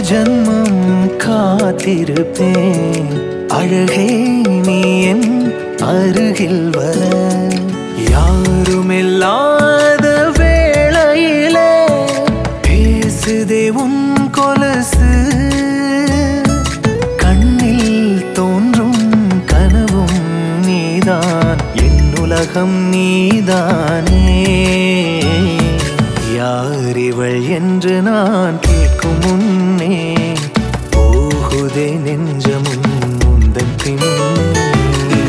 ஜன்மம் காத்திருப்பேன் அழகே நீ என் அருகில் வர யாருமில்லாத வேளையிலே பேசுதே உன் கொலுசு கண்ணில் தோன்றும் கனவும் நீதான் என் உலகம் நீதானே யார் இவள் என்று நான் கேட்கும் முன்னே போகுதே நெஞ்சமும் முந்தன் பின்